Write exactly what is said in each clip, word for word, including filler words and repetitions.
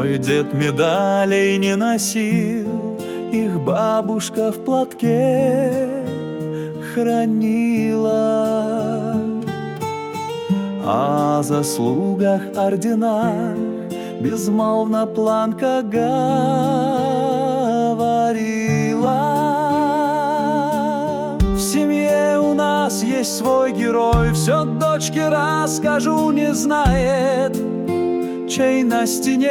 Мой дед медалей не носил, их бабушка в платке хранила. О заслугах, орденах безмолвно Планка говорила. В семье у нас есть свой герой, все дочке расскажу, не знает, чей на стене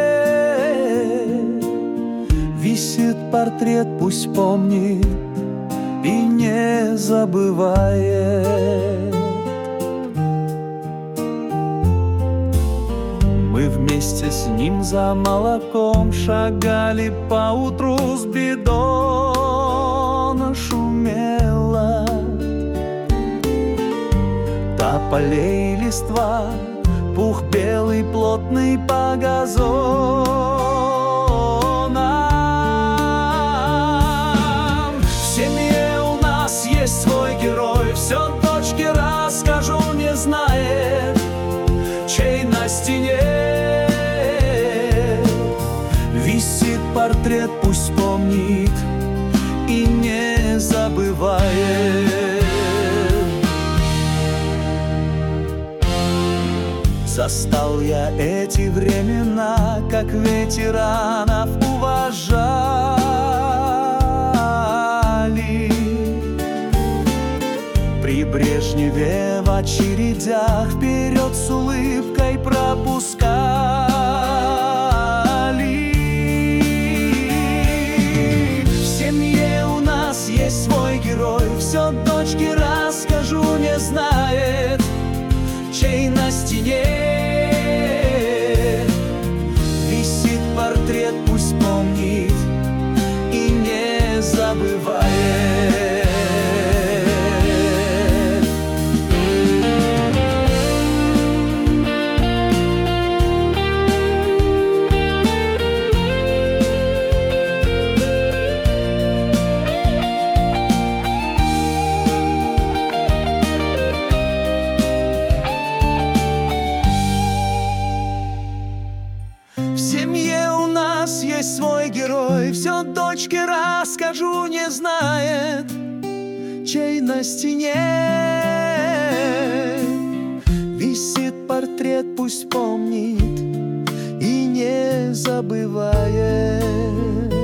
висит портрет, пусть помнит и не забывает. Мы вместе с ним за молоком шагали поутру, с бидона шумела тополей листва, пух белый плотный по газонам. В семье у нас есть свой герой, все дочке расскажу, не знает, чей на стене висит портрет, пусть помнит и не забывает. Застал я эти времена, как ветеранов уважали. При Брежневе в очередях вперед с улыбкой пропускали. В семье у нас есть свой герой, все дочке расскажу, не знает, чей на стене висит портрет, пусть помнит и не забывает. В семье у нас есть свой герой, все дочке расскажу, не знает, чей на стене висит портрет, пусть помнит и не забывает.